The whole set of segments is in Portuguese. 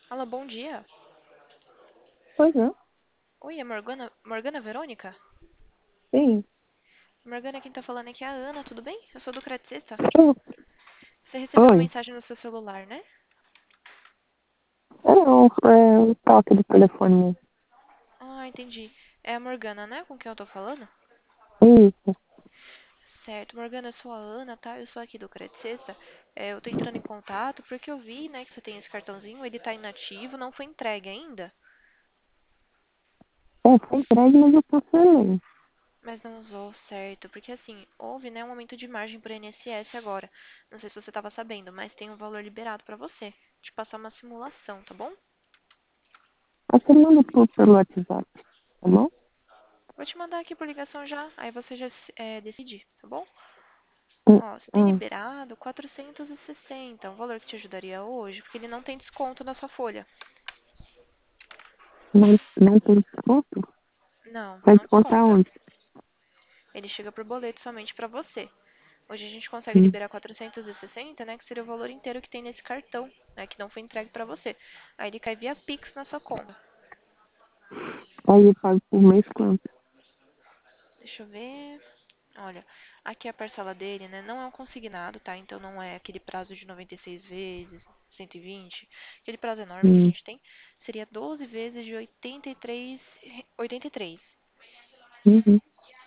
Alô, bom dia. Pois é, Oi, é Morgana Verônica? sim. Morgana, quem tá falando aqui é a Ana, tudo bem? Eu sou do Cratista. Oh, Você recebeu uma oi. mensagem no seu celular, né? Não, é o toque do telefone mesmo. Ah, entendi. É a Morgana, né? Com quem eu tô falando? Isso. Certo, Morgana, eu sou a Ana, tá? Eu sou aqui do Cratista. Eu tô entrando em contato porque eu vi, né, que você tem esse cartãozinho, ele tá inativo, não foi entregue ainda, Foi entregue, mas eu cancelei. mas não usou certo. Porque assim, houve, né, um aumento de margem pro INSS agora. Não sei se você tava sabendo, mas tem um valor liberado pra você. Te passar uma simulação, tá bom? Aí você manda pelo WhatsApp, tá bom? Vou te mandar aqui por ligação já, aí você já decide, tá bom? Hum, Ó, você tem hum. liberado 460, um valor que te ajudaria hoje, porque ele não tem desconto na sua folha. Não tem desconto? Não, Vai não descontar desconta. onde? Ele chega por boleto somente pra você. Hoje a gente consegue Hum. liberar 460, né, que seria o valor inteiro que tem nesse cartão, né, que não foi entregue pra você. Aí ele cai via Pix na sua conta. Aí eu pago por mês quanto? Deixa eu ver. Olha, aqui a parcela dele, né, não é um consignado, tá? Então não é aquele prazo de 96 vezes, 120, aquele prazo enorme que a Hum. gente tem, seria 12 vezes de 83, 83. Uhum.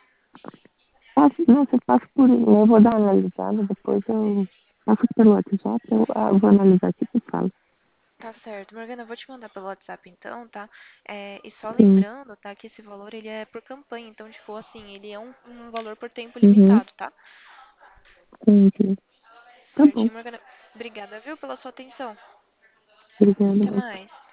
Não, você passa por. Eu vou dar uma analisada, depois eu passo pelo WhatsApp, eu vou analisar aqui e falo. Tá certo. Morgana, eu vou te mandar pelo WhatsApp então, tá? E só Sim. lembrando, tá, que esse valor ele é por campanha, então, tipo assim, ele é um valor por tempo Uhum. limitado, tá? Entendi. Tá bom. Certinho, Morgana. Obrigada, viu, pela sua atenção. Até Obrigada. mais.